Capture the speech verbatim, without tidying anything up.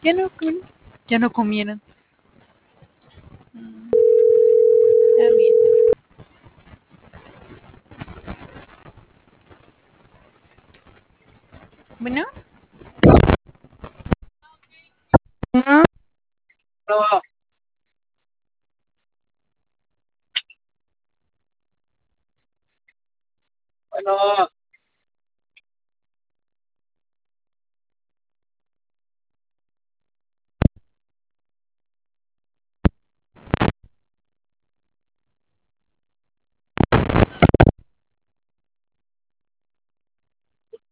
Ya no, com- ya no comieron. Mm, está bien. Bueno, No, bueno,